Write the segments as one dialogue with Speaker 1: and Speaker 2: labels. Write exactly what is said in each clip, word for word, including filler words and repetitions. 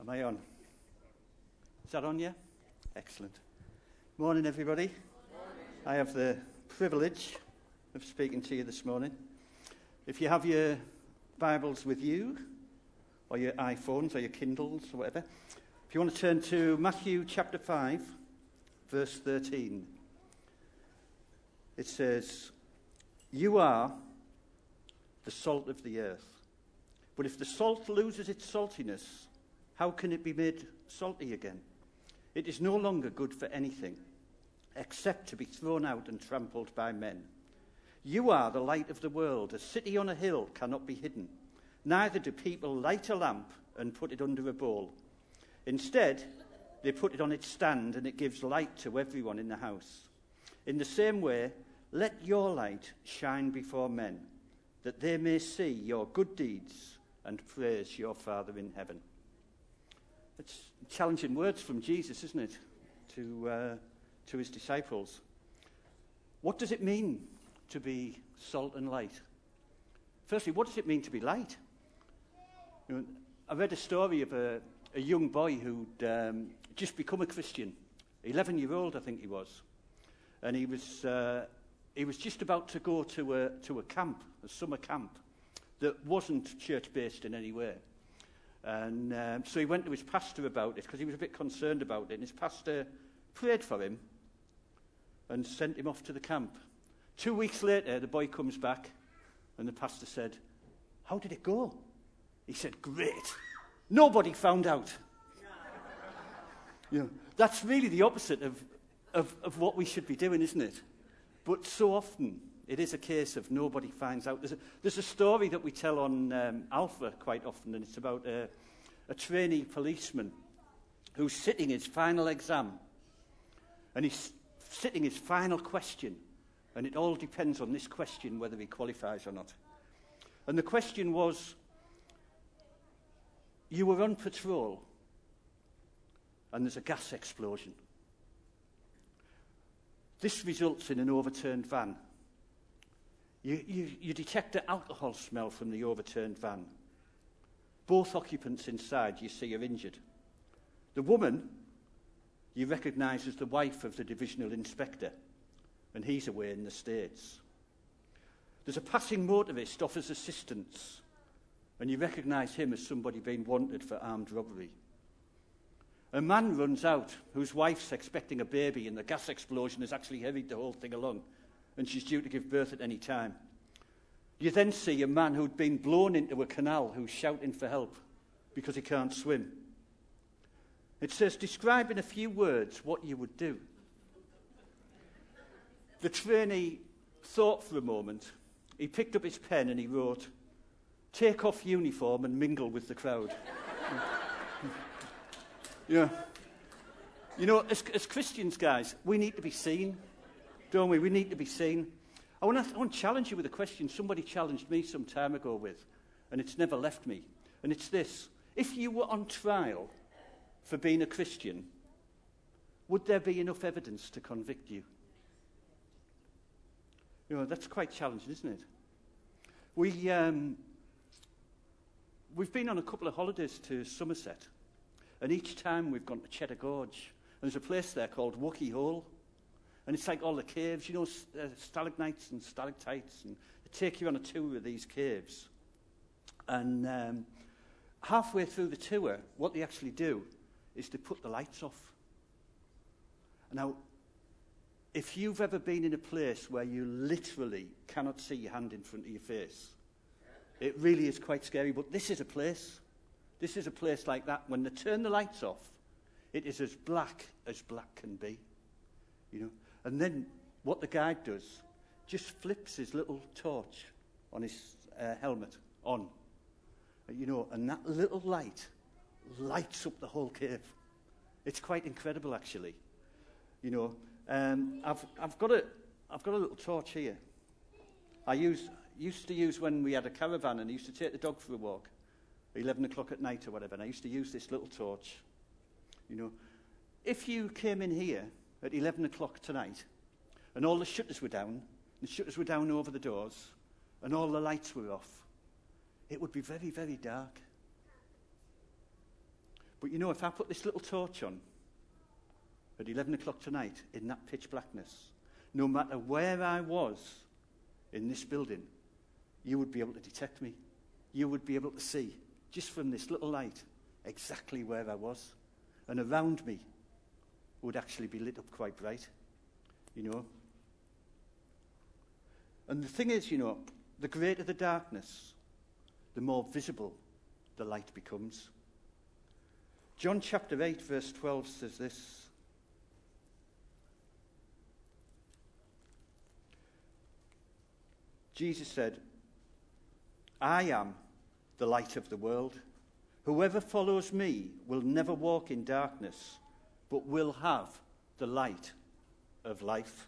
Speaker 1: Am I on? Is that on, yeah? Excellent. Morning, everybody. Morning. I have the privilege of speaking to you this morning. If you have your Bibles with you, or your iPhones, or your Kindles, or whatever, if you want to turn to Matthew chapter five, verse thirteen, it says, "You are the salt of the earth. But if the salt loses its saltiness, how can it be made salty again? It is no longer good for anything, except to be thrown out and trampled by men. You are the light of the world. A city on a hill cannot be hidden. Neither do people light a lamp and put it under a bowl. Instead, they put it on its stand, and it gives light to everyone in the house. In the same way, let your light shine before men, that they may see your good deeds and praise your Father in heaven." It's challenging words from Jesus, isn't it, to uh, to his disciples. What does it mean to be salt and light? Firstly, what does it mean to be light? You know, I read a story of a, a young boy who'd um, just become a Christian, eleven-year-old, I think he was, and he was uh, he was just about to go to a to a camp, a summer camp, that wasn't church-based in any way. And um, so he went to his pastor about it because he was a bit concerned about it. And his pastor prayed for him and sent him off to the camp. Two weeks later, the boy comes back and the pastor said, "How did it go?" He said, "Great. Nobody found out." You know, that's really the opposite of, of, of what we should be doing, isn't it? But so often, it is a case of nobody finds out. There's a, there's a story that we tell on um, Alpha quite often, and it's about a, a trainee policeman who's sitting his final exam, and he's sitting his final question, and it all depends on this question whether he qualifies or not. And the question was, you were on patrol, and there's a gas explosion. This results in an overturned van. You, you, you detect the alcohol smell from the overturned van. Both occupants inside you see are injured. The woman you recognise as the wife of the divisional inspector, and he's away in the States. There's a passing motorist offers assistance, and you recognise him as somebody being wanted for armed robbery. A man runs out whose wife's expecting a baby, and the gas explosion has actually hurried the whole thing along, and she's due to give birth at any time. You then see a man who'd been blown into a canal who's shouting for help because he can't swim. It says, describe in a few words what you would do. The trainee thought for a moment. He picked up his pen and he wrote, "Take off uniform and mingle with the crowd." Yeah. You know, as, as Christians, guys, we need to be seen. Don't we? We need to be seen. I want to, I want to challenge you with a question somebody challenged me some time ago with, and it's never left me. And it's this. If you were on trial for being a Christian, would there be enough evidence to convict you? You know, that's quite challenging, isn't it? We, um, we've been on a couple of holidays to Somerset, and each time we've gone to Cheddar Gorge. And there's a place there called Wookey Hole. And it's like all the caves, you know, uh, stalagmites and stalactites, and they take you on a tour of these caves. And um, halfway through the tour, what they actually do is they put the lights off. Now, if you've ever been in a place where you literally cannot see your hand in front of your face, it really is quite scary. But this is a place. This is a place like that. When they turn the lights off, it is as black as black can be, you know. And then what the guide does, just flips his little torch on his uh, helmet on, you know, and that little light lights up the whole cave. It's quite incredible, actually. You know, um, I've I've got a I've got a little torch here. I use used to use when we had a caravan, and I used to take the dog for a walk, eleven o'clock at night or whatever. And I used to use this little torch. You know, if you came in here at eleven o'clock tonight, and all the shutters were down, the shutters were down over the doors, and all the lights were off, it would be very, very dark. But you know, if I put this little torch on at eleven o'clock tonight in that pitch blackness, no matter where I was in this building, you would be able to detect me. You would be able to see, just from this little light, exactly where I was. And around me would actually be lit up quite bright, you know. And the thing is, you know, the greater the darkness, the more visible the light becomes. John chapter eight, verse twelve says this. Jesus said, I am the light of the world. Whoever follows me will never walk in darkness, but will have the light of life.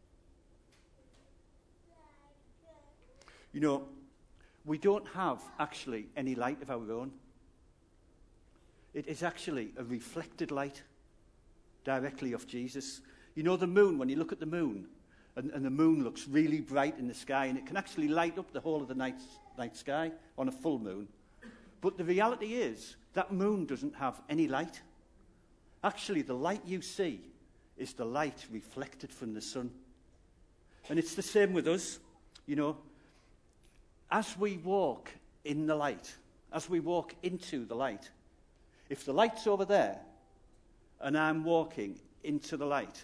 Speaker 1: You know, we don't have actually any light of our own. It is actually a reflected light directly of Jesus. You know the moon, when you look at the moon, and, and the moon looks really bright in the sky, and it can actually light up the whole of the night, night sky on a full moon. But the reality is, that moon doesn't have any light. Actually, the light you see is the light reflected from the sun. And it's the same with us, you know. As we walk in the light, as we walk into the light, if the light's over there and I'm walking into the light,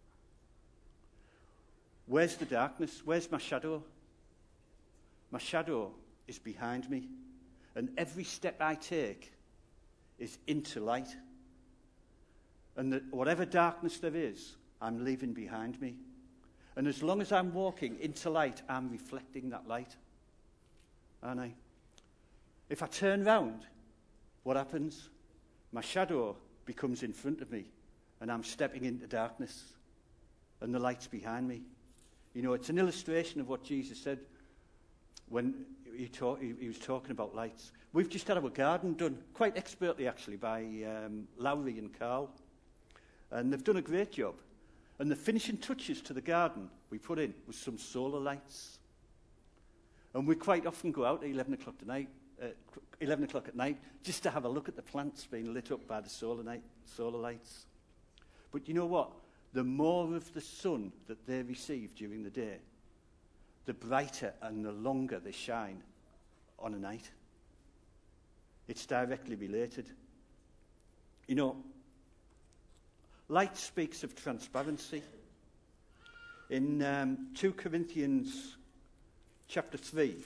Speaker 1: where's the darkness? Where's my shadow? My shadow is behind me. And every step I take is into light. And the, whatever darkness there is, I'm leaving behind me. And as long as I'm walking into light, I'm reflecting that light. Aren't I? If I turn round, what happens? My shadow becomes in front of me, and I'm stepping into darkness, and the light's behind me. You know, it's an illustration of what Jesus said when he, talk, he, he was talking about lights. We've just had our garden done, quite expertly actually, by um, Lowry and Carl. And they've done a great job. And the finishing touches to the garden we put in was some solar lights. And we quite often go out at eleven o'clock tonight, uh, eleven o'clock at night, just to have a look at the plants being lit up by the solar, night, solar lights. But you know what? The more of the sun that they receive during the day, the brighter and the longer they shine on a night. It's directly related. You know, light speaks of transparency. In um, two Corinthians chapter three,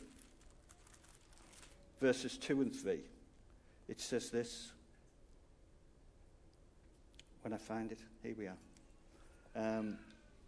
Speaker 1: verses two and three, it says this. When I find it, here we are. Um,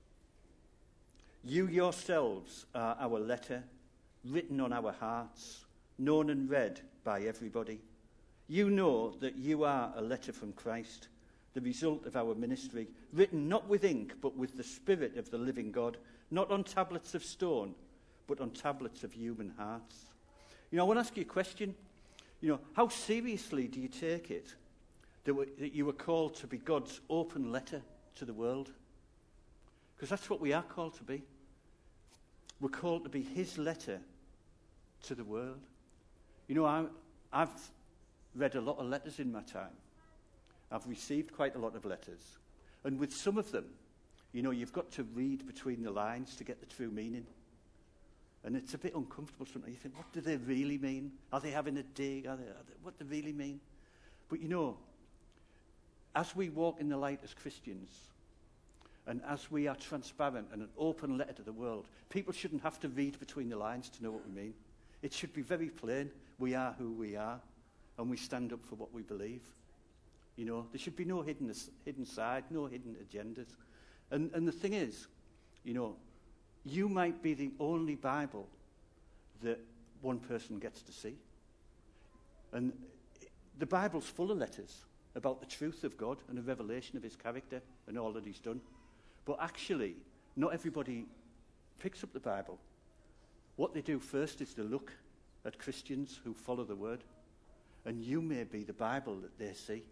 Speaker 1: you yourselves are our letter, written on our hearts, known and read by everybody. You know that you are a letter from Christ, the result of our ministry, written not with ink, but with the Spirit of the living God, not on tablets of stone, but on tablets of human hearts. You know, I want to ask you a question. You know, how seriously do you take it that, we, that you were called to be God's open letter to the world? Because that's what we are called to be. We're called to be his letter to the world. You know, I, I've read a lot of letters in my time. I've received quite a lot of letters. And with some of them, you know, you've got to read between the lines to get the true meaning. And it's a bit uncomfortable sometimes. You think, what do they really mean? Are they having a dig? Are they, are they, what do they really mean? But you know, as we walk in the light as Christians, and as we are transparent and an open letter to the world, people shouldn't have to read between the lines to know what we mean. It should be very plain. We are who we are, and we stand up for what we believe. You know, there should be no hidden hidden side, no hidden agendas. And, and the thing is, you know, you might be the only Bible that one person gets to see. And the Bible's full of letters about the truth of God and the revelation of his character and all that he's done. But actually, not everybody picks up the Bible. What they do first is to look at Christians who follow the word. And you may be the Bible that they see.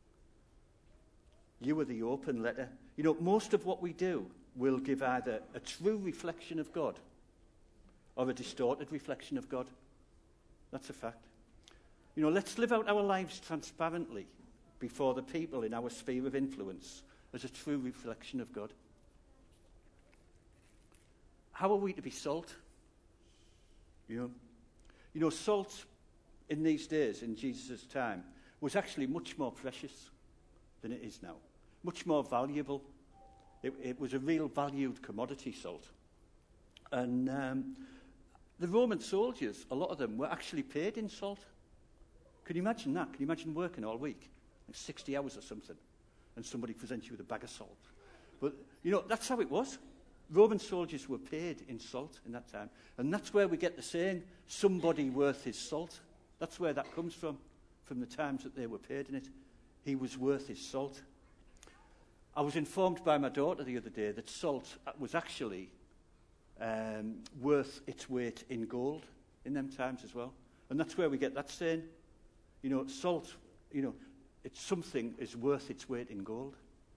Speaker 1: You are the open letter. You know, most of what we do will give either a true reflection of God or a distorted reflection of God. That's a fact. You know, let's live out our lives transparently before the people in our sphere of influence as a true reflection of God? How are we to be salt? You know, you know, salt in these days, in Jesus' time, was actually much more precious than it is now. Much more valuable. It, it was a real valued commodity, salt. And um, the Roman soldiers, a lot of them, were actually paid in salt. Can you imagine that? Can you imagine working all week? Like sixty hours or something. And somebody presents you with a bag of salt. But, you know, that's how it was. Roman soldiers were paid in salt in that time. And that's where we get the saying, somebody worth his salt. That's where that comes from, from the times that they were paid in it. He was worth his salt. I was informed by my daughter the other day that salt was actually um, worth its weight in gold in them times as well. And that's where we get that saying. You know, salt, you know, it's something is worth its weight in gold.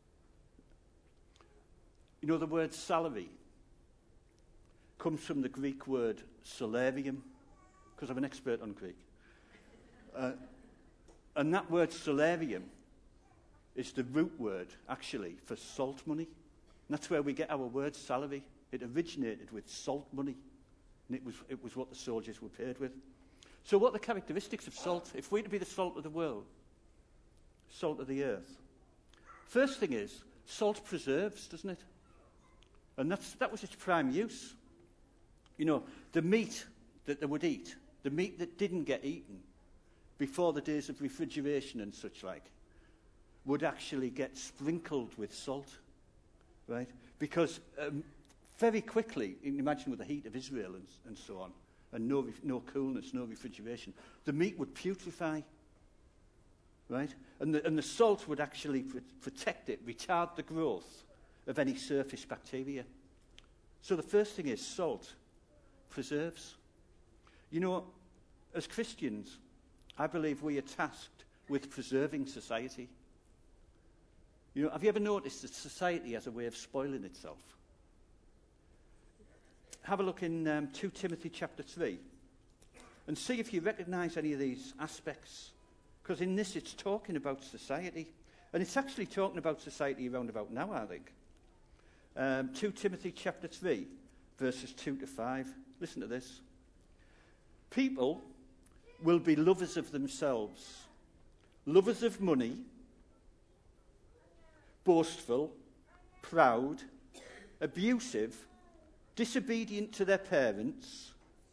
Speaker 1: You know, the word salary comes from the Greek word solarium, because I'm an expert on Greek. Uh, and that word solarium is the root word, actually, for salt money. And that's where we get our word salary. It originated with salt money, and it was, it was what the soldiers were paid with. So what are the characteristics of salt? If we're to be the salt of the world, salt of the earth. First thing is, salt preserves, doesn't it? And that's, that was its prime use. You know, the meat that they would eat, the meat that didn't get eaten before the days of refrigeration and such like, would actually get sprinkled with salt, right? Because um, very quickly, you can imagine with the heat of Israel and, and so on, and no, no coolness, no refrigeration, the meat would putrefy, right? And the, and the salt would actually pr- protect it, retard the growth of any surface bacteria. So the first thing is salt preserves. You know, as Christians, I believe we are tasked with preserving society. You know, have you ever noticed that society has a way of spoiling itself? Have a look in um, two Timothy chapter three and see if you recognise any of these aspects. Because in this it's talking about society. And it's actually talking about society around about now, I think. Um, two Timothy chapter three, verses two to five. Listen to this. People will be lovers of themselves, lovers of money, boastful, proud, abusive, disobedient to their parents,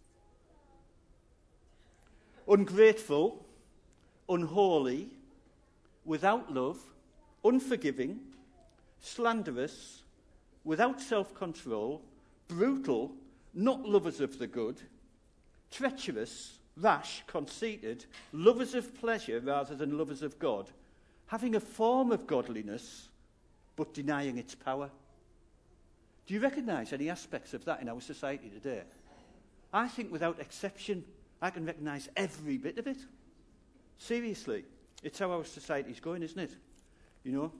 Speaker 1: ungrateful, unholy, without love, unforgiving, slanderous, without self-control, brutal, not lovers of the good, treacherous, rash, conceited, lovers of pleasure rather than lovers of God, having a form of godliness but denying its power. Do you recognise any aspects of that in our society today? I think without exception, I can recognise every bit of it. Seriously, it's how our society's going, isn't it? You know?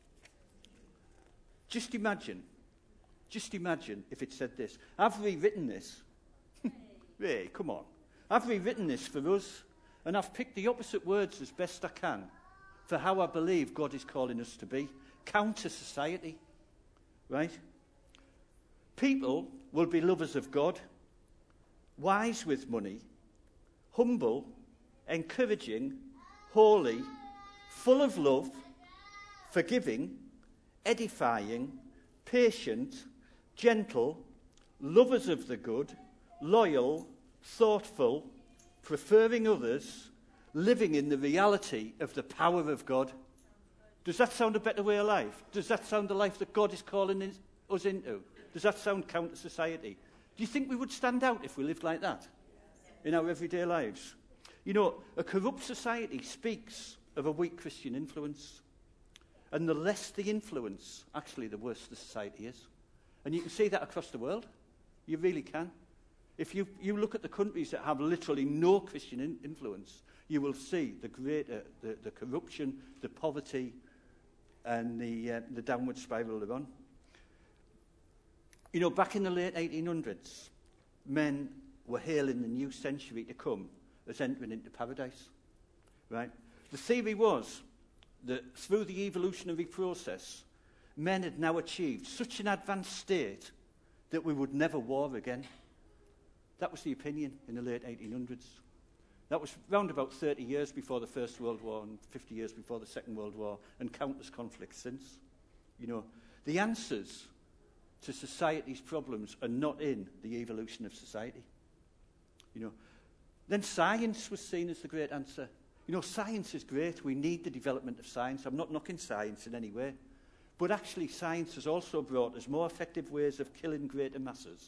Speaker 1: Just imagine, just imagine if it said this. I've rewritten this. Hey, come on. I've rewritten this for us, and I've picked the opposite words as best I can for how I believe God is calling us to be. Counter society, right? People will be lovers of God, wise with money, humble, encouraging, holy, full of love, forgiving, edifying, patient, gentle, lovers of the good, loyal, thoughtful, preferring others, living in the reality of the power of God. Does that sound a better way of life? Does that sound the life that God is calling in, us into? Does that sound counter society? Do you think we would stand out if we lived like that in our everyday lives? You know, a corrupt society speaks of a weak Christian influence. And the less the influence, actually, the worse the society is. And you can see that across the world. You really can. If you, you look at the countries that have literally no Christian in, influence, you will see the greater, the, the corruption, the poverty, and the, uh, the downward spiral they're on. You know, back in the late eighteen hundreds, men were hailing the new century to come as entering into paradise. Right? The theory was that through the evolutionary process, men had now achieved such an advanced state that we would never war again. That was the opinion in the late eighteen hundreds. That was round about thirty years before the First World War and fifty years before the Second World War, and countless conflicts since. You know, the answers to society's problems are not in the evolution of society. You know, then science was seen as the great answer. You know, science is great. We need the development of science. I'm not knocking science in any way. But actually, science has also brought us more effective ways of killing greater masses,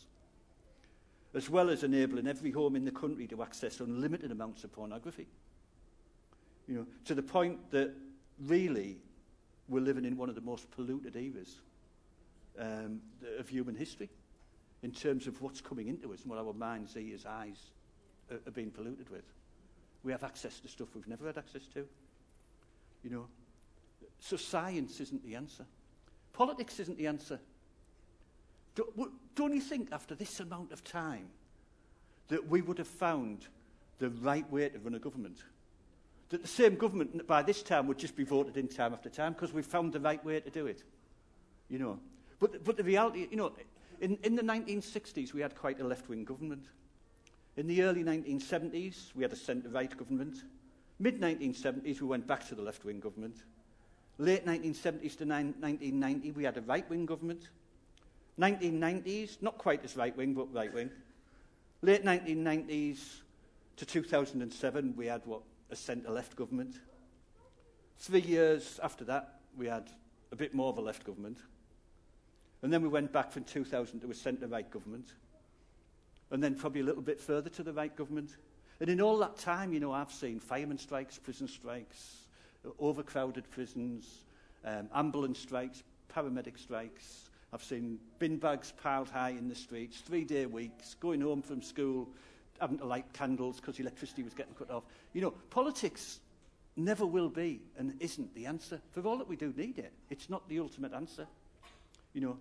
Speaker 1: as well as enabling every home in the country to access unlimited amounts of pornography. You know, to the point that really we're living in one of the most polluted eras um, of human history in terms of what's coming into us and what our minds, ears, eyes are, are being polluted with. We have access to stuff we've never had access to. You know, so science isn't the answer. Politics isn't the answer. Don't, don't you think after this amount of time that we would have found the right way to run a government? That the same government by this time would just be voted in time after time because we've found the right way to do it. You know. But, but the reality, you know, in, in the nineteen sixties we had quite a left-wing government. In the early nineteen seventies we had a centre-right government. Mid nineteen seventies we went back to the left-wing government. Late nineteen seventies to nineteen ninety we had a right-wing government. nineteen nineties, not quite as right-wing, but right-wing. Late nineteen nineties to two thousand seven, we had, what, a centre-left government. Three years after that, we had a bit more of a left government. And then we went back from two thousand to a centre-right government. And then probably a little bit further to the right government. And in all that time, you know, I've seen fireman strikes, prison strikes, overcrowded prisons, um, ambulance strikes, paramedic strikes. I've seen bin bags piled high in the streets, three-day weeks, going home from school, having to light candles because electricity was getting cut off. You know, politics never will be and isn't the answer. For all that we do need it, it's not the ultimate answer. You know.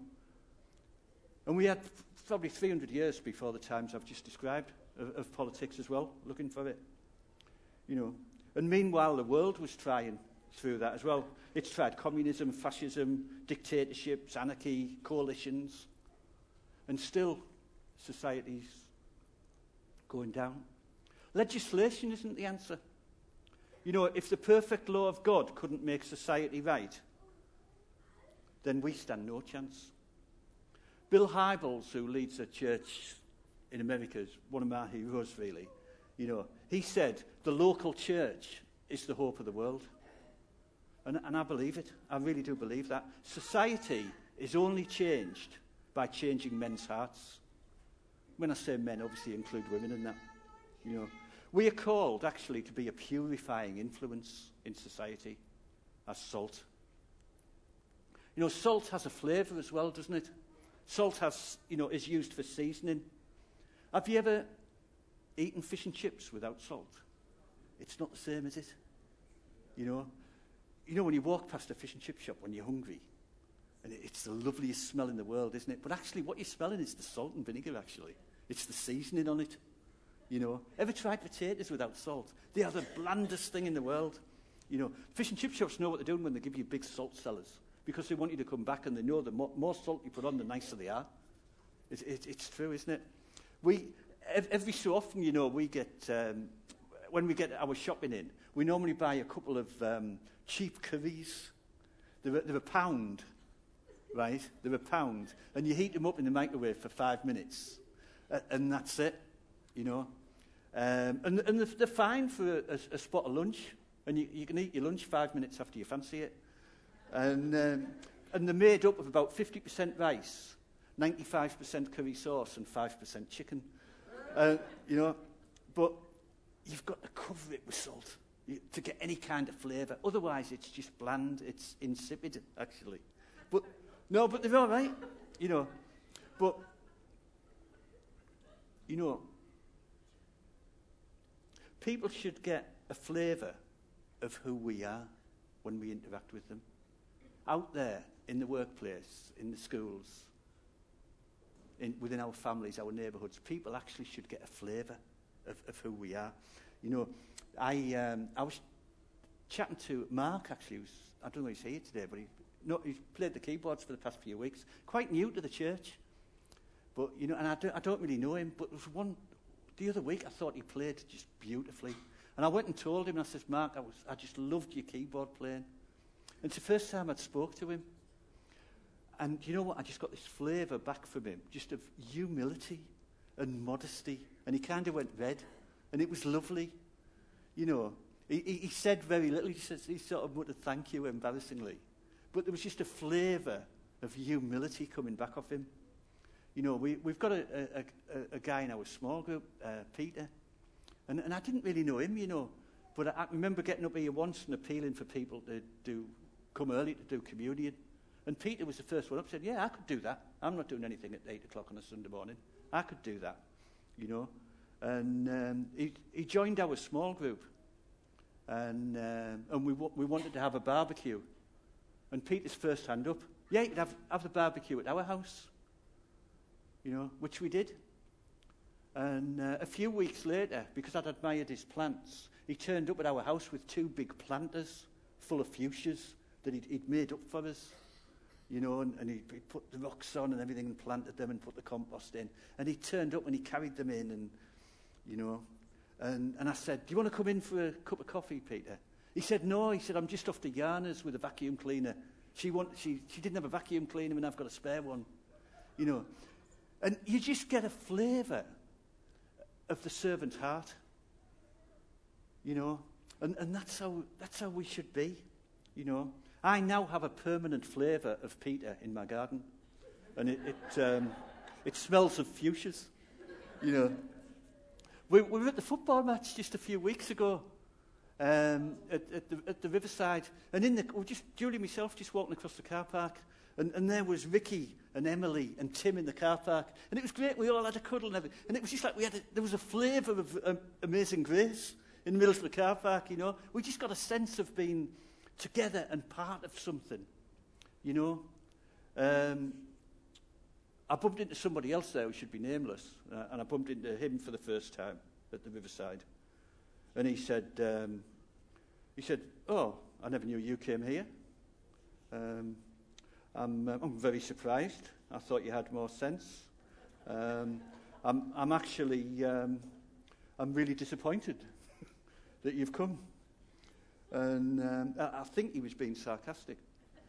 Speaker 1: And we had probably three hundred years before the times I've just described of, of politics as well, looking for it. You know. And meanwhile, the world was trying through that as well. It's tried communism, fascism, dictatorships, anarchy, coalitions. And still, society's going down. Legislation isn't the answer. You know, if the perfect law of God couldn't make society right, then we stand no chance. Bill Hybels, who leads a church in America, is one of my heroes, really. You know, he said, the local church is the hope of the world. And, and I believe it. I really do believe that. Society is only changed by changing men's hearts. When I say men, obviously include women in that. You know, we are called, actually, to be a purifying influence in society as salt. You know, salt has a flavour as well, doesn't it? Salt has, you know, is used for seasoning. Have you ever eaten fish and chips without salt? It's not the same, is it? You know, you know when you walk past a fish and chip shop when you're hungry, and it's the loveliest smell in the world, isn't it? But actually, what you're smelling is the salt and vinegar. Actually, it's the seasoning on it. You know, ever tried potatoes without salt? They are the blandest thing in the world. You know, fish and chip shops know what they're doing when they give you big salt cellars, because they want you to come back, and they know the more, more salt you put on, the nicer they are. It, it, it's true, isn't it? We every so often, you know, we get um, when we get our shopping in, we normally buy a couple of um, cheap curries. They're, they're a pound, right? They're a pound, and you heat them up in the microwave for five minutes, uh, and that's it. You know, um, and and they're, they're fine for a, a spot of lunch, and you, you can eat your lunch five minutes after you fancy it. And um, and they're made up of about fifty percent rice, ninety-five percent curry sauce, and five percent chicken. Uh, you know, but you've got to cover it with salt you, to get any kind of flavour. Otherwise, it's just bland. It's insipid, actually. But no, but they're all right. You know, but you know, people should get a flavour of who we are when we interact with them. Out there, in the workplace, in the schools, in, within our families, our neighbourhoods, people actually should get a flavour of, of who we are. You know, I um, I was chatting to Mark, actually, who's I don't know if he's here today, but he, no, he's played the keyboards for the past few weeks. Quite new to the church. But, you know, and I don't, I don't really know him, but there was one, the other week I thought he played just beautifully. And I went and told him, and I said, Mark, I, was, I just loved your keyboard playing. And it's the first time I'd spoke to him. And you know what? I just got this flavour back from him, just of humility and modesty. And he kind of went red, and it was lovely. You know, he, he, he said very little. He, says, he sort of muttered thank you embarrassingly. But there was just a flavour of humility coming back off him. You know, we, we've got a, a, a, a guy in our small group, uh, Peter, and, and I didn't really know him, you know, but I, I remember getting up here once and appealing for people to do come early to do communion, and Peter was the first one up, said, yeah, I could do that. I'm not doing anything at eight o'clock on a Sunday morning. I could do that, you know, and um, he, he joined our small group, and, um, and we, w- we wanted to have a barbecue. And Peter's first hand up, yeah, you could have, have the barbecue at our house, you know, which we did. And uh, a few weeks later, because I'd admired his plants, he turned up at our house with two big planters full of fuchsias that he'd, he'd made up for us, you know, and, and he, he put the rocks on and everything and planted them and put the compost in. And he turned up and he carried them in and, you know, and, and I said, do you want to come in for a cup of coffee, Peter? He said, no. He said, I'm just off to Yarna's with a vacuum cleaner. She, want, she, she didn't have a vacuum cleaner and I've got a spare one. You know. And you just get a flavour of the servant's heart. You know. And, and that's how that's how we should be. You know. I now have a permanent flavour of Peter in my garden. And it it, um, it smells of fuchsias. You know. We, we were at the football match just a few weeks ago. Um, at, at, the, at the Riverside, and in the, well, just Julie and myself just walking across the car park, and, and there was Ricky and Emily and Tim in the car park, and it was great. We all had a cuddle and everything, and it was just like we had a, there was a flavour of um, amazing grace in the middle of the car park. You know, we just got a sense of being together and part of something. You know, um, I bumped into somebody else there who should be nameless, uh, and I bumped into him for the first time at the Riverside. And he said, um, he said, oh, I never knew you came here. Um, I'm, uh, I'm very surprised. I thought you had more sense. Um, I'm, I'm actually, um, I'm really disappointed that you've come. And um, I, I think he was being sarcastic.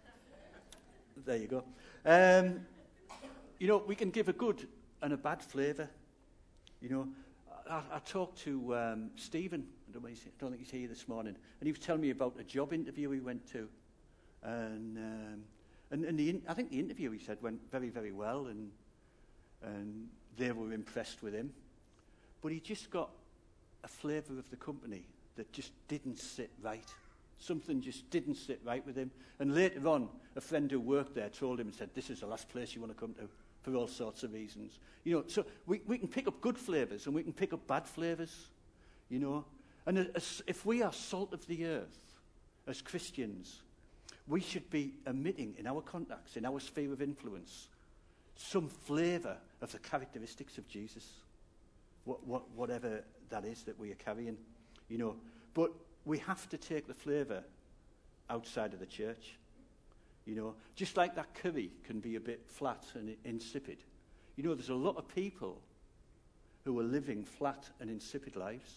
Speaker 1: There you go. Um, you know, we can give a good and a bad flavour. You know, I, I talked to um, Stephen, I don't, I don't think he's here this morning, and he was telling me about a job interview he went to. And um, and, and the in, I think the interview, he said, went very, very well, and and they were impressed with him. But he just got a flavour of the company that just didn't sit right. Something just didn't sit right with him. And later on, a friend who worked there told him and said, this is the last place you want to come to, for all sorts of reasons. You know, so we, we can pick up good flavours and we can pick up bad flavours, you know. And as, if we are salt of the earth as Christians, we should be emitting in our contacts, in our sphere of influence, some flavour of the characteristics of Jesus, what, what, whatever that is that we are carrying, you know. But we have to take the flavour outside of the church, you know. Just like that curry can be a bit flat and insipid. You know, there's a lot of people who are living flat and insipid lives,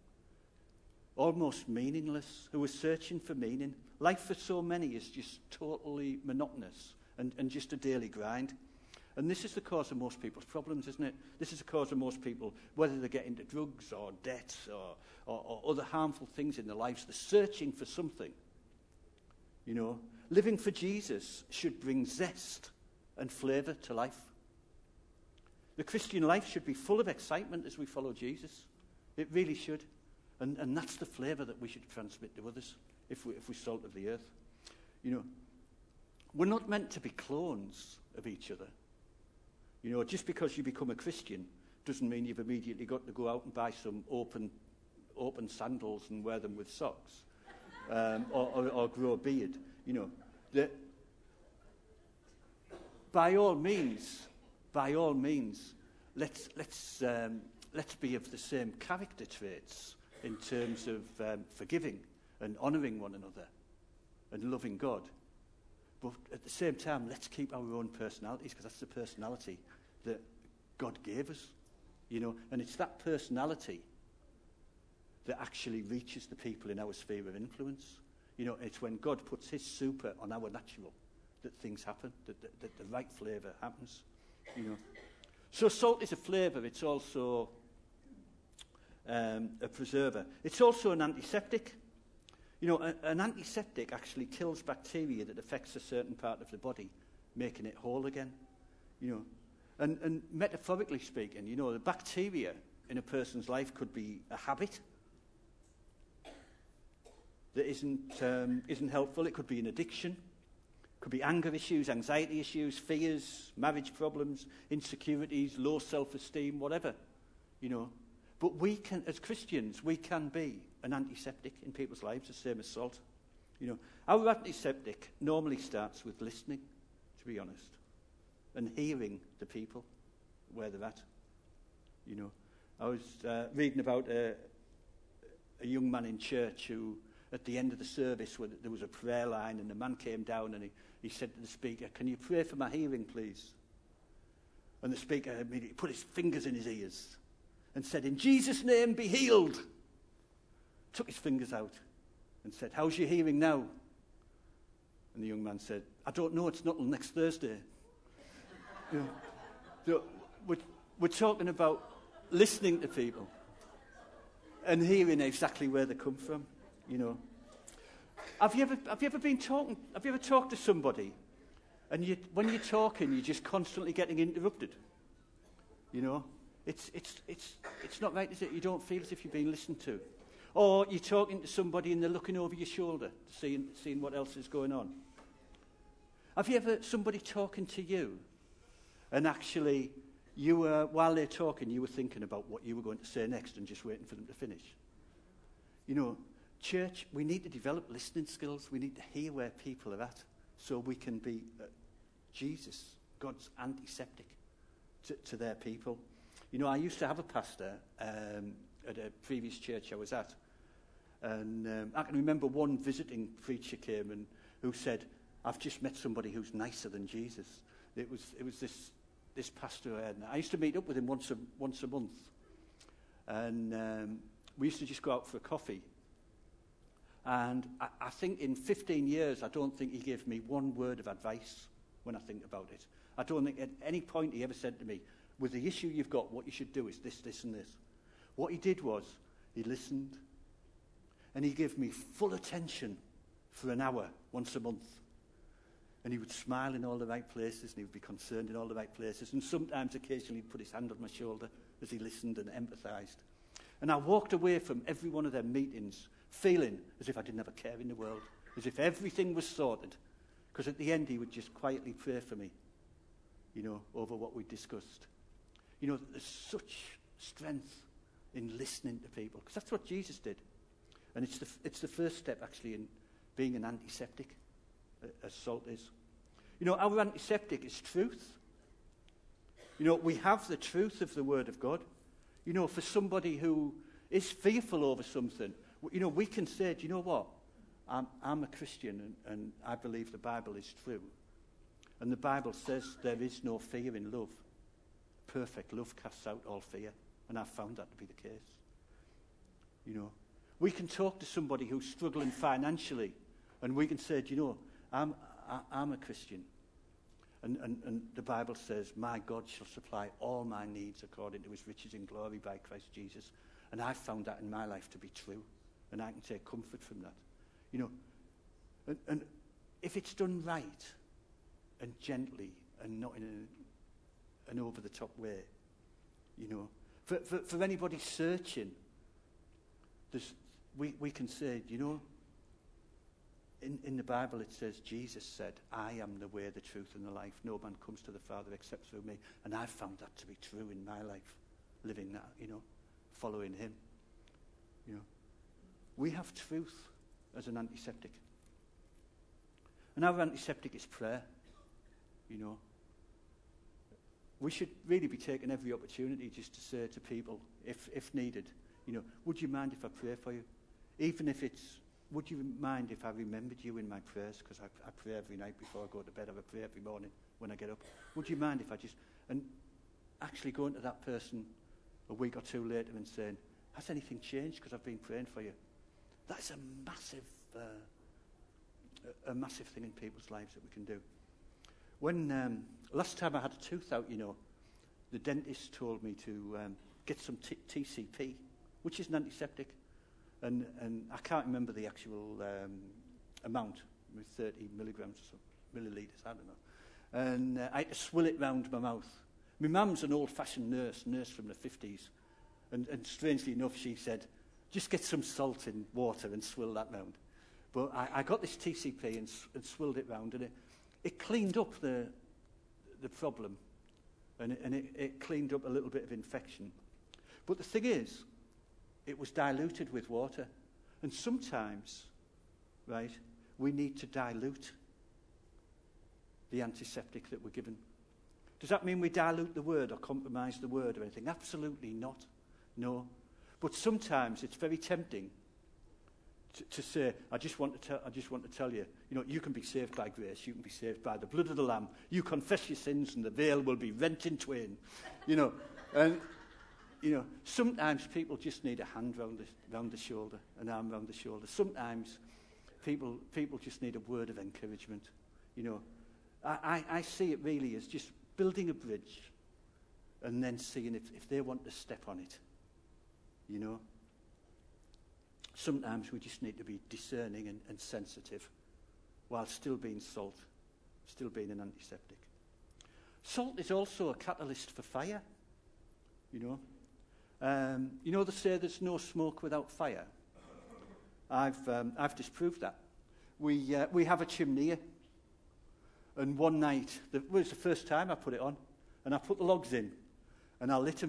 Speaker 1: almost meaningless, who are searching for meaning. Life for so many is just totally monotonous and, and just a daily grind. And this is the cause of most people's problems, isn't it? This is the cause of most people, whether they get into drugs or debts or, or, or other harmful things in their lives, they're searching for something. You know, living for Jesus should bring zest and flavour to life. The Christian life should be full of excitement as we follow Jesus. It really should. And, and that's the flavour that we should transmit to others if, we, if we're salt of the earth. You know, we're not meant to be clones of each other. You know, just because you become a Christian doesn't mean you've immediately got to go out and buy some open open sandals and wear them with socks, um, or, or, or grow a beard. You know, the, by all means, by all means, let's let's um, let's be of the same character traits in terms of um, forgiving and honouring one another. and loving God. But at the same time, let's keep our own personalities, because that's the personality that God gave us, you know. And it's that personality that actually reaches the people in our sphere of influence. You know, it's when God puts his super on our natural that things happen, that, that, that the right flavour happens, you know. So salt is a flavour. It's also um, a preserver. It's also an antiseptic. You know, a, an antiseptic actually kills bacteria that affects a certain part of the body, making it whole again, you know. And, and metaphorically speaking, you know, the bacteria in a person's life could be a habit that isn't um, isn't helpful. It could be an addiction. It could be anger issues, anxiety issues, fears, marriage problems, insecurities, low self-esteem, whatever, you know. But we can, as Christians, we can be an antiseptic in people's lives, the same as salt. You know, our antiseptic normally starts with listening, to be honest, and hearing the people where they're at. You know, I was uh, reading about a, a young man in church who, at the end of the service, when there was a prayer line, and the man came down and he, he said to the speaker, "Can you pray for my hearing, please?" And the speaker immediately put his fingers in his ears and said, "In Jesus' name, be healed." Took his fingers out and said, "How's your hearing now?" And the young man said, "I don't know, it's not till next Thursday." You know, so we're, we're talking about listening to people and hearing exactly where they come from, you know. Have you ever, have you ever been talking, have you ever talked to somebody and you, when you're talking, you're just constantly getting interrupted? You know, it's, it's, it's, it's not right, is it? You don't feel as if you're being listened to. Or you're talking to somebody and they're looking over your shoulder, seeing, seeing what else is going on. Have you ever, somebody talking to you, and actually, you were, while they're talking, you were thinking about what you were going to say next and just waiting for them to finish? You know, church, we need to develop listening skills. We need to hear where people are at so we can be uh, Jesus, God's antiseptic to, to their people. You know, I used to have a pastor um, at a previous church I was at. And um, I can remember one visiting preacher came and who said, "I've just met somebody who's nicer than Jesus." It was it was this this pastor I had. I used to meet up with him once a once a month, and um, we used to just go out for a coffee. And I, I think in fifteen years, I don't think he gave me one word of advice when I think about it. I don't think at any point he ever said to me, "With the issue you've got, what you should do is this, this, and this." What he did was he listened, and he gave me full attention for an hour once a month. And he would smile in all the right places, and he would be concerned in all the right places. And sometimes, occasionally, he'd put his hand on my shoulder as he listened and empathised. And I walked away from every one of their meetings feeling as if I didn't have a care in the world, as if everything was sorted. Because at the end, he would just quietly pray for me, you know, over what we discussed. You know, there's such strength in listening to people, because that's what Jesus did. And it's the, it's the first step, actually, in being an antiseptic, as salt is. You know, our antiseptic is truth. You know, we have the truth of the Word of God. You know, for somebody who is fearful over something, you know, we can say, "Do you know what? I'm, I'm a Christian, and, and I believe the Bible is true. And the Bible says there is no fear in love. Perfect love casts out all fear." And I've found that to be the case. You know, we can talk to somebody who's struggling financially, and we can say, "Do you know, I'm, I, I'm a Christian. And, and, and the Bible says, my God shall supply all my needs according to his riches in glory by Christ Jesus." And I've found that in my life to be true. And I can take comfort from that. You know, and, and if it's done right and gently and not in a, an over-the-top way, you know, for, for, for anybody searching, there's, we, we can say, "Do you know, In, in the Bible it says, Jesus said, I am the way, the truth, and the life. No man comes to the Father except through me." And I've found that to be true in my life, living that, you know, following him. You know, we have truth as an antiseptic. And our antiseptic is prayer, you know. We should really be taking every opportunity just to say to people, if, if needed, you know, "Would you mind if I pray for you?" Even if it's would you mind if I remembered you in my prayers? Because I, I pray every night before I go to bed. I pray every morning when I get up. Would you mind if I just... And actually going to that person a week or two later and saying, has anything changed? Because I've been praying for you. That's a massive, uh, a, a massive thing in people's lives that we can do. When um, last time I had a tooth out, you know, the dentist told me to um, get some t- T C P, which is an antiseptic, and and I can't remember the actual um, amount, with thirty milligrams or so, millilitres, I don't know. And uh, I had to swill it round my mouth. My mum's an old-fashioned nurse, nurse from the fifties, and, and strangely enough, she said, just get some salt in water and swill that round. But I, I got this T C P and, and swilled it round, and it, it cleaned up the the problem, and, it, and it, it cleaned up a little bit of infection. But the thing is, it was diluted with water, and sometimes, right, we need to dilute the antiseptic that we're given. Does that mean we dilute the word or compromise the word or anything? Absolutely not. No. But sometimes it's very tempting to, to say, I just want to tell, I just want to tell you, you know, you can be saved by grace. You can be saved by the blood of the Lamb. You confess your sins, and the veil will be rent in twain. You know, and you know, sometimes people just need a hand round the, round the shoulder, an arm round the shoulder. Sometimes people people just need a word of encouragement. You know, I, I, I see it really as just building a bridge, and then seeing if, if they want to step on it. You know, sometimes we just need to be discerning and, and sensitive, while still being salt, still being an antiseptic. Salt is also a catalyst for fire. You know. Um, you know they say there's no smoke without fire. I've um, I've disproved that. We uh, we have a chimney, and one night, the, it was the first time I put it on, and I put the logs in, and I lit them.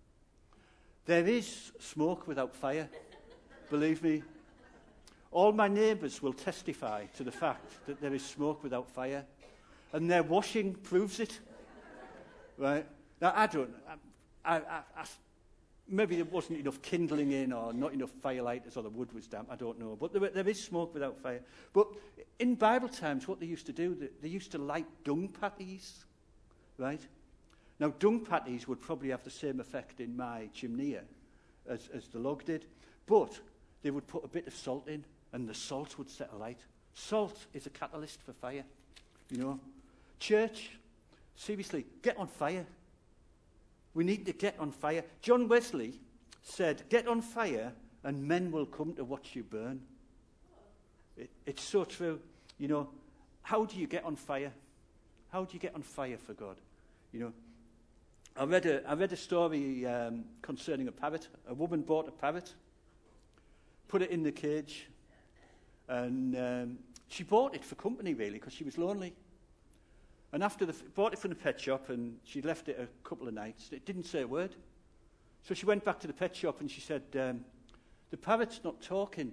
Speaker 1: There is smoke without fire, believe me. All my neighbours will testify to the fact that there is smoke without fire, and their washing proves it. Right? Now I don't. I, I, I, Maybe there wasn't enough kindling in, or not enough firelighters, or the wood was damp, I don't know. But there, there is smoke without fire. But in Bible times, what they used to do, they, they used to light dung patties, right? Now, dung patties would probably have the same effect in my chimney as, as the log did. But they would put a bit of salt in, and the salt would set alight. Salt is a catalyst for fire, you know. Church, seriously, get on fire. We need to get on fire. John Wesley said, get on fire and men will come to watch you burn. It, it's so true. You know, how do you get on fire? How do you get on fire for God? You know, I read a, I read a story um, concerning a parrot. A woman bought a parrot, put it in the cage, and um, she bought it for company, really, because she was lonely. And after the bought it from the pet shop, and she left it a couple of nights. It didn't say a word. So she went back to the pet shop and she said, um, the parrot's not talking.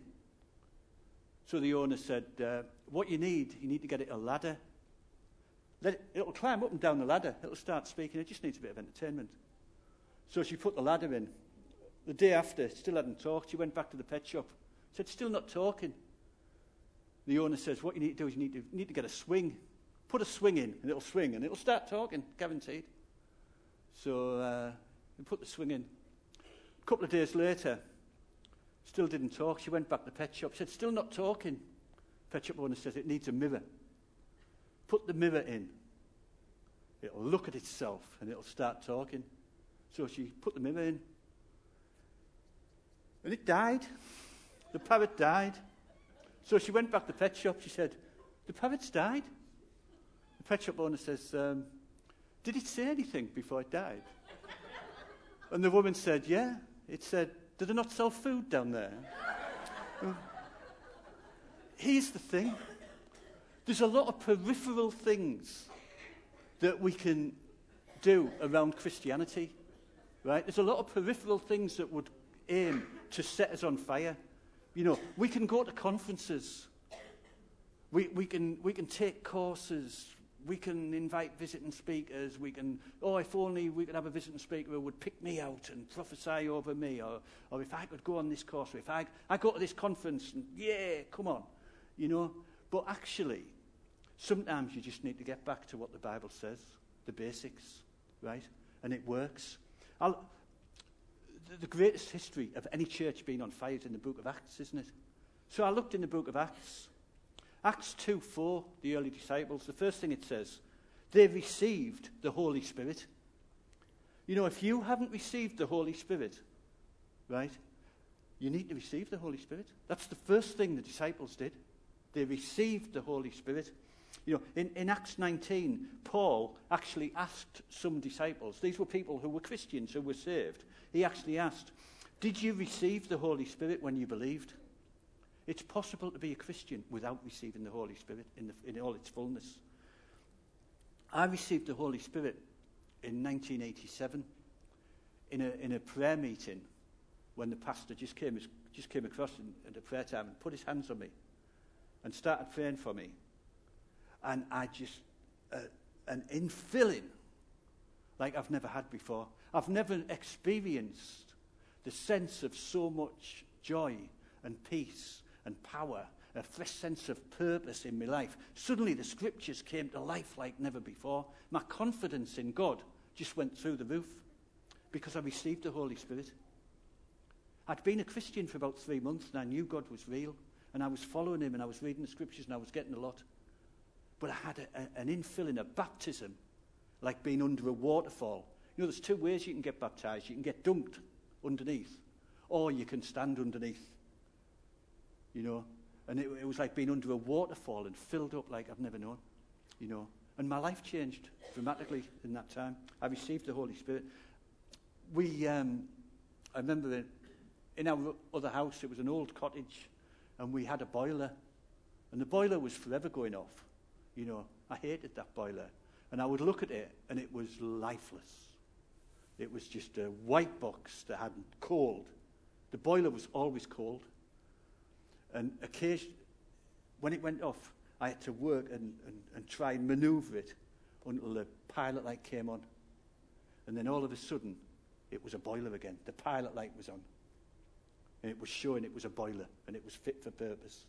Speaker 1: So the owner said, uh, what you need, you need to get it a ladder. Let it, it'll climb up and down the ladder. It'll start speaking. It just needs a bit of entertainment. So she put the ladder in. The day after, it still hadn't talked. She went back to the pet shop. Said, still not talking. The owner says, what you need to do is you need to, you need to get a swing. Put a swing in, and it'll swing, and it'll start talking, guaranteed. So uh, we put the swing in. A couple of days later, still didn't talk. She went back to the pet shop, said, still not talking. Pet shop owner says, it needs a mirror. Put the mirror in. It'll look at itself, and it'll start talking. So she put the mirror in. And it died. The parrot died. So she went back to the pet shop. She said, the parrot's died. The pet shop owner says, um, did it say anything before it died? And the woman said, yeah. It said, do they not sell food down there? Well, here's the thing. There's a lot of peripheral things that we can do around Christianity, right? There's a lot of peripheral things that would aim to set us on fire. You know, we can go to conferences. We, we can we can take courses. we can invite visiting speakers. We can, oh, if only we could have a visiting speaker who would pick me out and prophesy over me, or, or if I could go on this course, or if I, I go to this conference, and yeah, come on, you know. But actually, sometimes you just need to get back to what the Bible says, the basics, right? And it works. I'll, the, the greatest history of any church being on fire is in the book of Acts, isn't it? So I looked in the book of Acts. Acts two four, the early disciples, the first thing it says, they received the Holy Spirit. You know, if you haven't received the Holy Spirit, right, you need to receive the Holy Spirit. That's the first thing the disciples did. They received the Holy Spirit. You know, in, in Acts nineteen, Paul actually asked some disciples, these were people who were Christians, who were saved. He actually asked, did you receive the Holy Spirit when you believed? It's possible to be a Christian without receiving the Holy Spirit in, the, in all its fullness. I received the Holy Spirit in nineteen eighty-seven in a, in a prayer meeting when the pastor just came, just came across in, at the prayer time and put his hands on me and started praying for me. And I just, uh, an infilling like I've never had before. I've never experienced the sense of so much joy and peace and power, a fresh sense of purpose in my life. Suddenly the scriptures came to life like never before. My confidence in God just went through the roof because I received the Holy Spirit. I'd been a Christian for about three months and I knew God was real and I was following him and I was reading the scriptures and I was getting a lot. But I had a, a, an infilling, a baptism, like being under a waterfall. You know, there's two ways you can get baptized. You can get dunked underneath or you can stand underneath. You know, and it, it was like being under a waterfall and filled up like I've never known, you know. And my life changed dramatically in that time. I received the Holy Spirit. We, um, I remember in, in our other house, it was an old cottage, and we had a boiler. And the boiler was forever going off, you know. I hated that boiler. And I would look at it, and it was lifeless. It was just a white box that hadn't cold. The boiler was always cold. And occasionally, when it went off, I had to work and, and, and try and maneuver it until the pilot light came on. And then all of a sudden, it was a boiler again. The pilot light was on. And it was showing it was a boiler, and it was fit for purpose.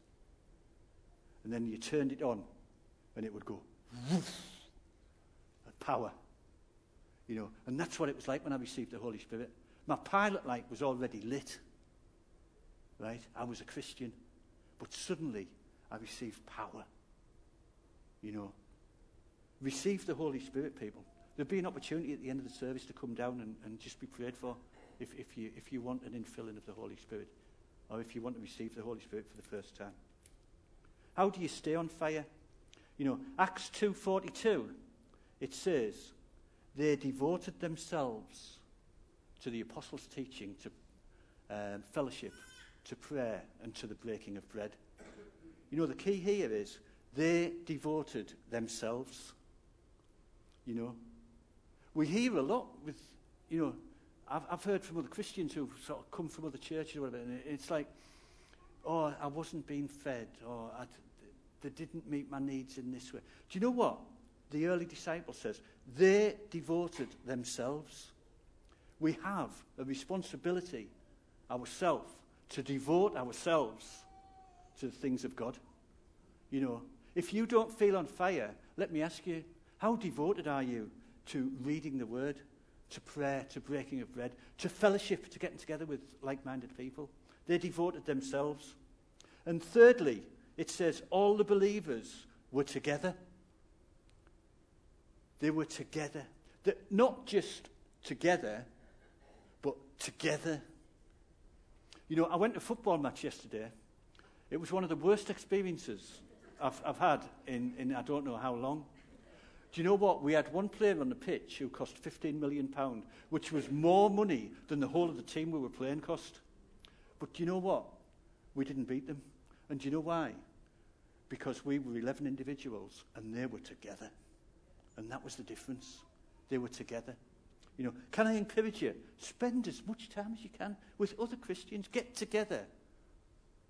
Speaker 1: And then you turned it on, and it would go, woof, power. You know, and that's what it was like when I received the Holy Spirit. My pilot light was already lit. Right? I was a Christian. But suddenly, I received power. You know. Receive the Holy Spirit, people. There'll be an opportunity at the end of the service to come down and, and just be prayed for if, if, you, if you want an infilling of the Holy Spirit. Or if you want to receive the Holy Spirit for the first time. How do you stay on fire? You know, Acts two forty-two, it says, they devoted themselves to the apostles' teaching, to um, fellowship, to prayer, and to the breaking of bread. You know, the key here is they devoted themselves. You know, we hear a lot with, you know, I've, I've heard from other Christians who've sort of come from other churches or whatever, and it's like, oh, I wasn't being fed, or I'd, they didn't meet my needs in this way. Do you know what the early disciple says? They devoted themselves. We have a responsibility ourselves to devote ourselves to the things of God. You know, if you don't feel on fire, let me ask you, how devoted are you to reading the Word, to prayer, to breaking of bread, to fellowship, to getting together with like-minded people? They devoted themselves. And thirdly, it says all the believers were together. They were together. They're not just together, but together. You know, I went to a football match yesterday. It was one of the worst experiences I've, I've had in, in I don't know how long. Do you know what? We had one player on the pitch who cost fifteen million pounds, which was more money than the whole of the team we were playing cost. But do you know what? We didn't beat them. And do you know why? Because we were eleven individuals and they were together. And that was the difference. They were together. You know, can I encourage you? Spend as much time as you can with other Christians. Get together.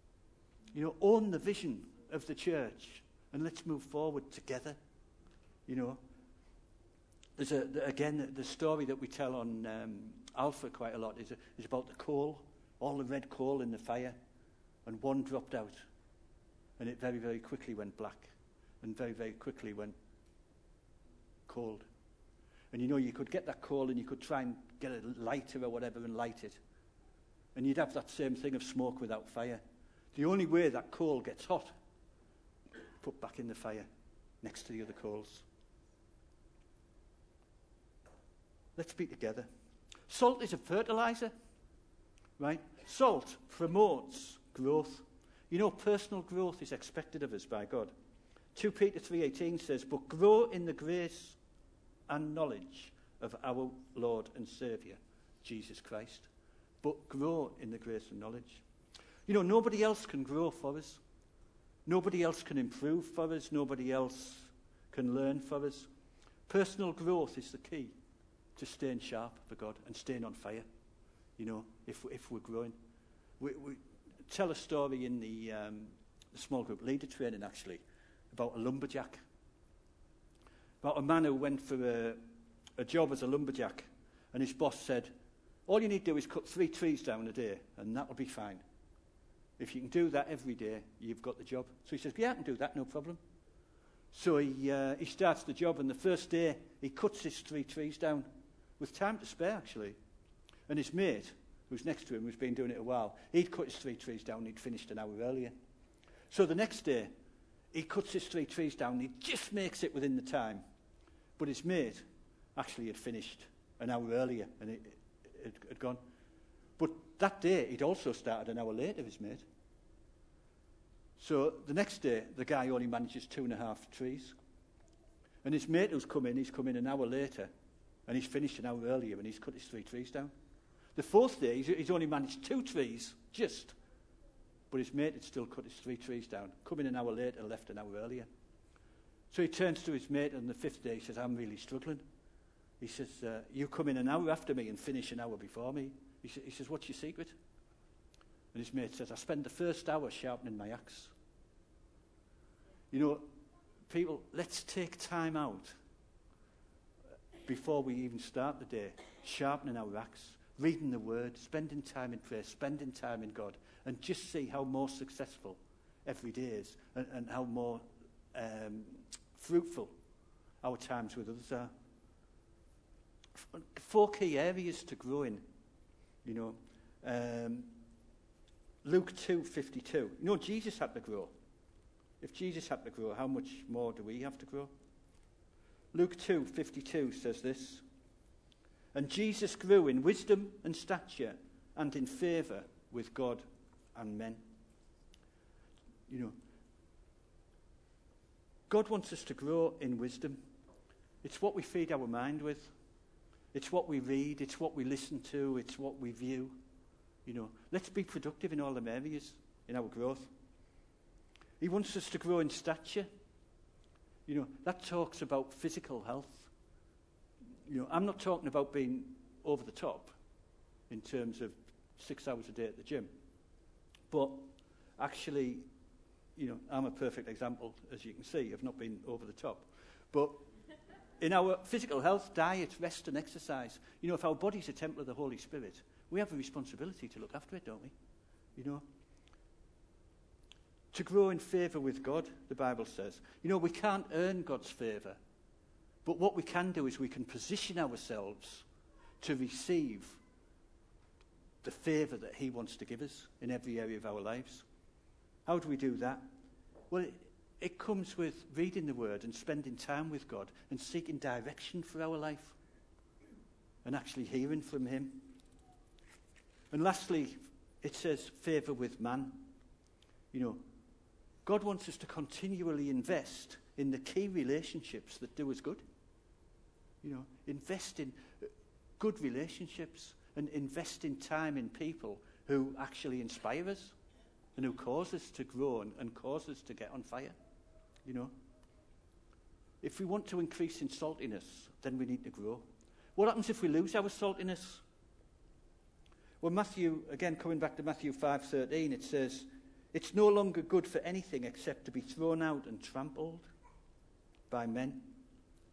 Speaker 1: You know, own the vision of the church and let's move forward together. You know, there's a, again, the, the story that we tell on um, Alpha quite a lot is, a, is about the coal, all the red coal in the fire, and one dropped out, and it very, very quickly went black, and very, very quickly went cold. And you know, you could get that coal and you could try and get a lighter or whatever and light it. And you'd have that same thing of smoke without fire. The only way that coal gets hot, put back in the fire next to the other coals. Let's be together. Salt is a fertilizer, right? Salt promotes growth. You know, personal growth is expected of us by God. Second Peter three eighteen says, but grow in the grace and knowledge of our Lord and Saviour, Jesus Christ. But grow in the grace and knowledge. You know, nobody else can grow for us. Nobody else can improve for us. Nobody else can learn for us. Personal growth is the key to staying sharp for God and staying on fire, you know, if, if we're growing. We, we tell a story in the, um, the small group leader training, actually, about a lumberjack. About a man who went for a, a job as a lumberjack, and his boss said, all you need to do is cut three trees down a day, and that'll be fine. If you can do that every day, you've got the job. So he says, yeah, I can do that, no problem. So he, uh, he starts the job, and the first day, he cuts his three trees down, with time to spare, actually. And his mate, who's next to him, who's been doing it a while, he'd cut his three trees down, and he'd finished an hour earlier. So the next day, he cuts his three trees down, and he just makes it within the time. But his mate actually had finished an hour earlier, and it, it had gone. But that day, he'd also started an hour later, his mate. So the next day, the guy only manages two and a half trees. And his mate who's come in, he's come in an hour later, and he's finished an hour earlier, and he's cut his three trees down. The fourth day, he's, he's only managed two trees, just. But his mate had still cut his three trees down, come in an hour later and left an hour earlier. So he turns to his mate on the fifth day, he says, I'm really struggling. He says, uh, you come in an hour after me and finish an hour before me. He, sa- he says, what's your secret? And his mate says, I spend the first hour sharpening my axe. You know, people, let's take time out before we even start the day, sharpening our axe, reading the Word, spending time in prayer, spending time in God, and just see how more successful every day is, and, and how more um, fruitful our times with others are. F- four key areas to grow in, you know. Um, Luke two fifty-two. You know, Jesus had to grow. If Jesus had to grow, how much more do we have to grow? Luke two fifty-two says this. And Jesus grew in wisdom and stature and in favour with God and men. You know, God wants us to grow in wisdom. It's what we feed our mind with. It's what we read. It's what we listen to. It's what we view. You know, let's be productive in all them areas in our growth. He wants us to grow in stature. You know, that talks about physical health. You know, I'm not talking about being over the top in terms of six hours a day at the gym. But actually, you know, I'm a perfect example, as you can see, of not being over the top. But in our physical health, diet, rest and exercise, you know, if our body's a temple of the Holy Spirit, we have a responsibility to look after it, don't we? You know? To grow in favour with God, the Bible says. You know, we can't earn God's favour. But what we can do is we can position ourselves to receive the favour that he wants to give us in every area of our lives. How do we do that? Well, it, it comes with reading the Word and spending time with God and seeking direction for our life and actually hearing from him. And lastly, it says favour with man. You know, God wants us to continually invest in the key relationships that do us good. You know, invest in good relationships and invest in time in people who actually inspire us and who cause us to grow and, and cause us to get on fire. You know, if we want to increase in saltiness, then we need to grow. What happens if we lose our saltiness? Well, Matthew, again, coming back to Matthew five thirteen, it says, it's no longer good for anything except to be thrown out and trampled by men.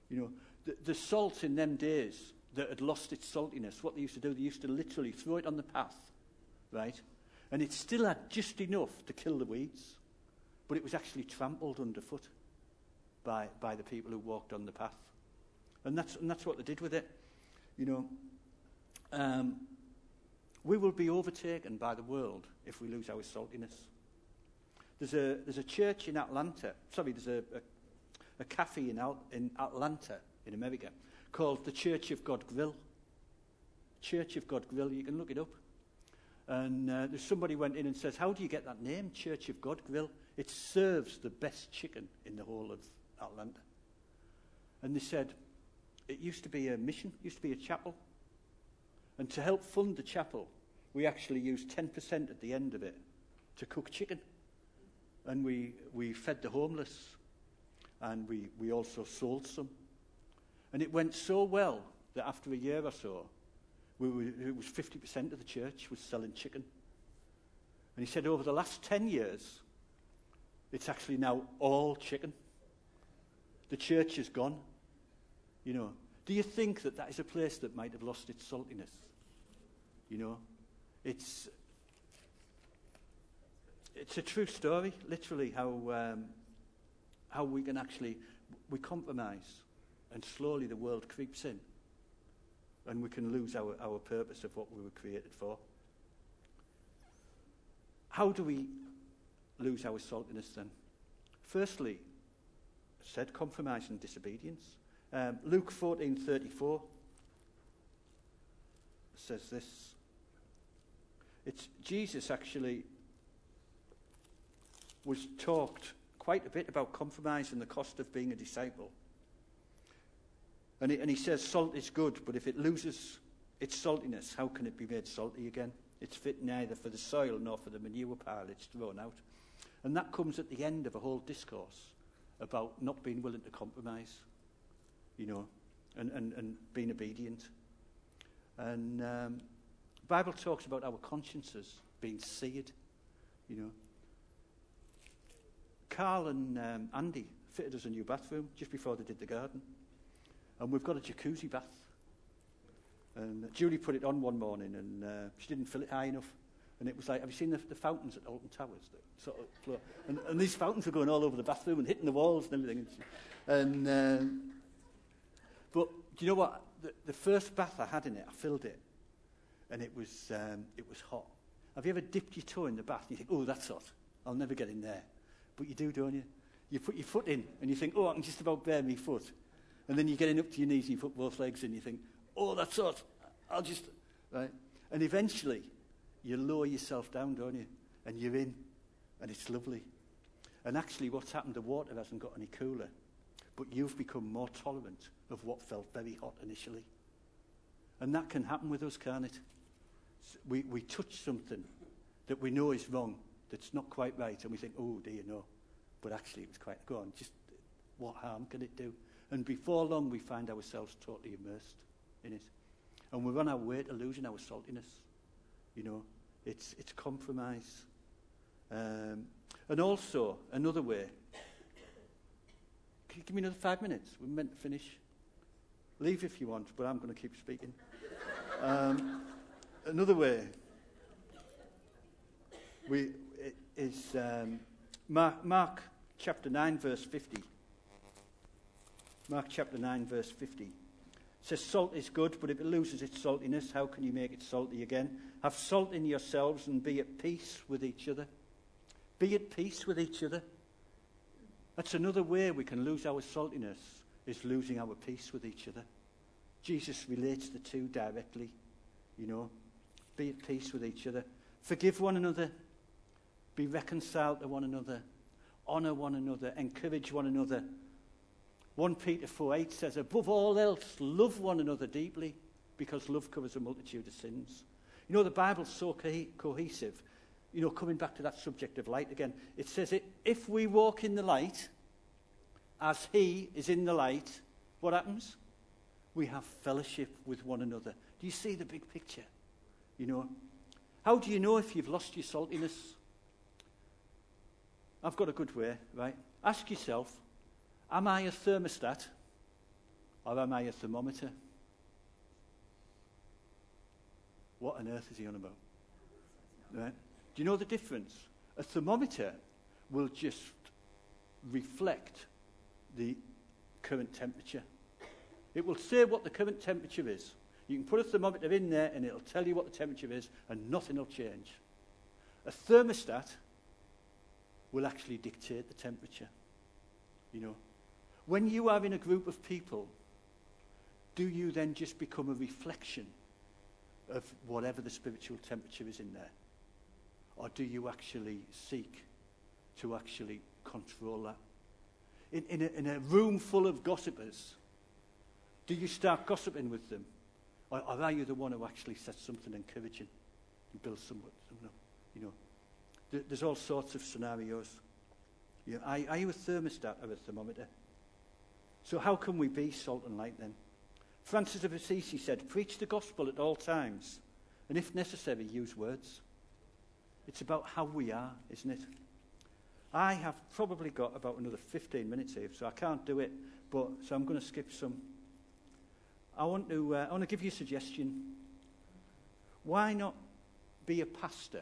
Speaker 1: You know, the, the salt in them days that had lost its saltiness, what they used to do, they used to literally throw it on the path, right? And it still had just enough to kill the weeds, but it was actually trampled underfoot by, by the people who walked on the path. And that's, and that's what they did with it. You know, um, we will be overtaken by the world if we lose our saltiness. There's a, there's a church in Atlanta, sorry, there's a, a, a cafe in, Al, in Atlanta, in America, called the Church of God Grill. Church of God Grill, you can look it up. And uh, there's somebody went in and says, how do you get that name, Church of God Grill? It serves the best chicken in the whole of Atlanta. And they said, it used to be a mission, used to be a chapel. And to help fund the chapel, we actually used ten percent at the end of it to cook chicken. And we, we fed the homeless. And we, we also sold some. And it went so well that after a year or so, we were, it was fifty percent of the church was selling chicken. And he said over the last ten years, it's actually now all chicken. The church is gone. You know, do you think that that is a place that might have lost its saltiness? You know, it's it's a true story, literally, how um, how we can actually, we compromise, and slowly the world creeps in, and we can lose our, our purpose of what we were created for. How do we lose our saltiness then? Firstly, I said compromise and disobedience. Um, Luke fourteen thirty-four says this. It's Jesus actually was talked quite a bit about compromise and the cost of being a disciple. And he, and he says salt is good, but if it loses its saltiness, how can it be made salty again? It's fit neither for the soil nor for the manure pile it's thrown out. And that comes at the end of a whole discourse about not being willing to compromise, you know, and, and, and being obedient. And um, the Bible talks about our consciences being seared, you know. Carl and um, Andy fitted us a new bathroom just before they did the garden. And we've got a jacuzzi bath. And Julie put it on one morning and uh, she didn't fill it high enough. And it was like, have you seen the, the fountains at Alton Towers? That sort of flow? And, and these fountains were going all over the bathroom and hitting the walls and everything. And um, but do you know what? The, the first bath I had in it, I filled it, and it was um, it was hot. Have you ever dipped your toe in the bath and you think, oh, that's hot, I'll never get in there? But you do, don't you? You put your foot in and you think, oh, I can just about bear my foot. And then you're getting up to your knees and you put both legs in and you think, oh, that's hot, I'll just... Right? And eventually, you lower yourself down, don't you? And you're in, and it's lovely. And actually what's happened, the water hasn't got any cooler, but you've become more tolerant of what felt very hot initially. And that can happen with us, can't it? We, we touch something that we know is wrong, that's not quite right, and we think, oh, dear, no. But actually it was quite, go on, just what harm can it do? And before long we find ourselves totally immersed in it. And we're on our way to losing our saltiness. You know, it's it's compromise. Um, and also, another way. Can you give me another five minutes? We're meant to finish. Leave if you want, but I'm going to keep speaking. Um, another way we, it is um, Mark, Mark chapter nine, verse fifty. Mark chapter nine, verse fifty. It says, salt is good, but if it loses its saltiness, how can you make it salty again? Have salt in yourselves and be at peace with each other. Be at peace with each other. That's another way we can lose our saltiness, is losing our peace with each other. Jesus relates the two directly, you know. Be at peace with each other. Forgive one another. Be reconciled to one another. Honour one another. Encourage one another. First Peter four eight says, above all else, love one another deeply, because love covers a multitude of sins. You know, the Bible's so co- cohesive. You know, coming back to that subject of light again, it says, it, if we walk in the light, as he is in the light, what happens? We have fellowship with one another. Do you see the big picture? You know, how do you know if you've lost your saltiness? I've got a good way, right? Ask yourself, am I a thermostat Or am I a thermometer? What on earth is he on about? Right? Do you know the difference? A thermometer will just reflect the current temperature. It will say what the current temperature is. You can put a thermometer in there and it'll tell you what the temperature is and nothing will change. A thermostat will actually dictate the temperature. You know, when you are in a group of people, do you then just become a reflection of whatever the spiritual temperature is in there? Or do you actually seek to actually control that? In, in, a, in a room full of gossipers, do you start gossiping with them? Or, or are you the one who actually says something encouraging and builds something? You know, there, there's all sorts of scenarios. You know, are, are you a thermostat or a thermometer? So how can we be salt and light then? Francis of Assisi said, preach the gospel at all times, and if necessary, use words. It's about how we are, isn't it? I have probably got about another fifteen minutes here, so I can't do it, but so I'm going to skip some. I want to, uh, I want to give you a suggestion. Why not be a pastor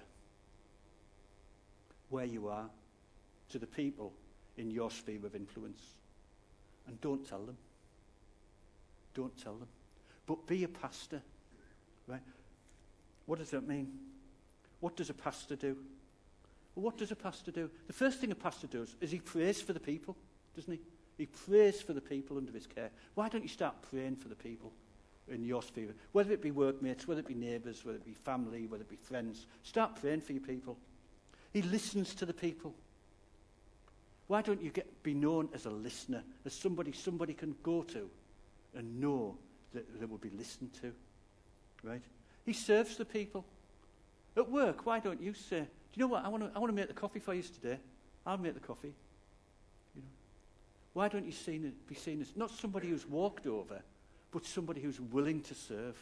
Speaker 1: where you are to the people in your sphere of influence? And don't tell them. Don't tell them. But be a pastor. Right? What does that mean? What does a pastor do? Well, what does a pastor do? The first thing a pastor does is he prays for the people, doesn't he? He prays for the people under his care. Why don't you start praying for the people in your sphere? Whether it be workmates, whether it be neighbours, whether it be family, whether it be friends. Start praying for your people. He listens to the people. Why don't you get be known as a listener, as somebody somebody can go to and know that they will be listened to? Right? He serves the people. At work, why don't you say, do you know what, I want to I want to make the coffee for you today. I'll make the coffee. You know, why don't you seen, be seen as not somebody who's walked over, but somebody who's willing to serve?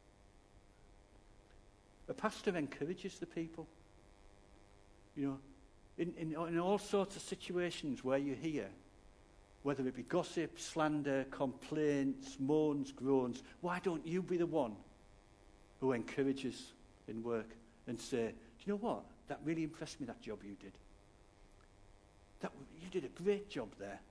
Speaker 1: A pastor encourages the people. You know, in, in, in all sorts of situations where you hear, whether it be gossip, slander, complaints, moans, groans, why don't you be the one who encourages in work and say, do you know what? That really impressed me, that job you did. That, you did a great job there.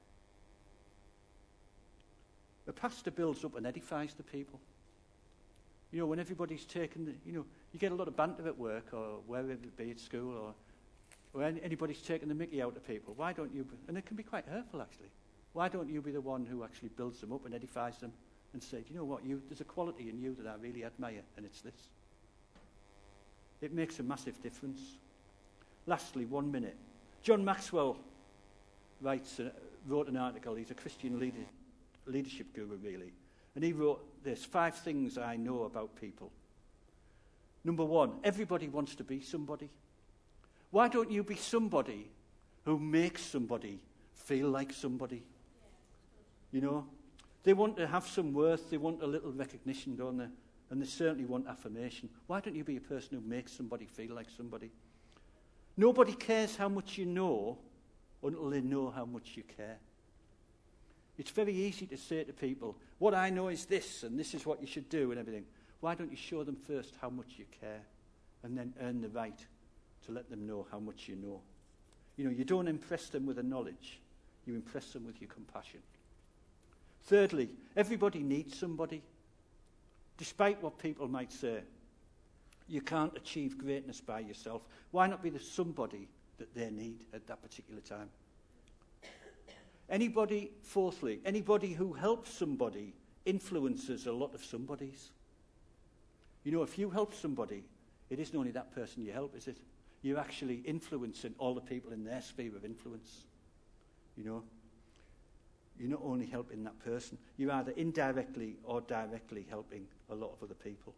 Speaker 1: The pastor builds up and edifies the people. You know, when everybody's taken, the, you know, you get a lot of banter at work or wherever it be at school or when anybody's taking the mickey out of people. Why don't you, and it can be quite hurtful actually, why don't you be the one who actually builds them up and edifies them and say, do you know what, you, there's a quality in you that I really admire, and it's this. It makes a massive difference. Lastly, one minute. John Maxwell writes, uh, wrote an article. He's a Christian leader, leadership guru, really. And he wrote this, five things I know about people. Number one, everybody wants to be somebody. Why don't you be somebody who makes somebody feel like somebody? You know, they want to have some worth. They want a little recognition, don't they? And they certainly want affirmation. Why don't you be a person who makes somebody feel like somebody? Nobody cares how much you know until they know how much you care. It's very easy to say to people, what I know is this, and this is what you should do, and everything. Why don't you show them first how much you care, and then earn the right to let them know how much you know? You know, you don't impress them with a knowledge. You impress them with your compassion. Thirdly, everybody needs somebody. Despite what people might say, you can't achieve greatness by yourself. Why not be the somebody that they need at that particular time? Anybody, fourthly, anybody who helps somebody influences a lot of somebodies. You know, if you help somebody, it isn't only that person you help, is it? You're actually influencing all the people in their sphere of influence. You know? You're not only helping that person, you're either indirectly or directly helping a lot of other people.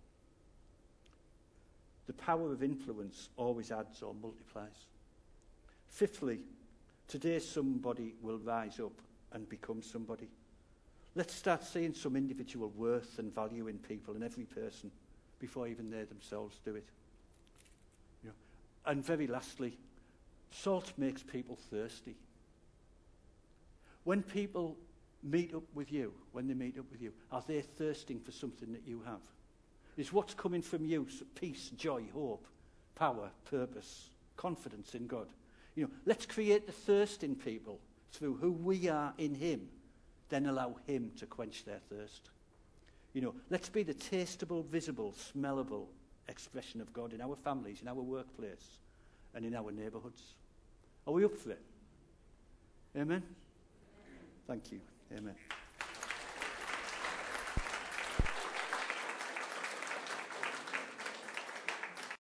Speaker 1: The power of influence always adds or multiplies. Fifthly, today somebody will rise up and become somebody. Let's start seeing some individual worth and value in people, in every person, before even they themselves do it. You know? And very lastly, salt makes people thirsty. When people meet up with you, when they meet up with you, are they thirsting for something that you have? Is what's coming from you peace, joy, hope, power, purpose, confidence in God? You know, let's create the thirst in people through who we are in him, then allow him to quench their thirst. You know, let's be the tastable, visible, smellable expression of God in our families, in our workplace, and in our neighbourhoods. Are we up for it? Amen? Thank you. Amen.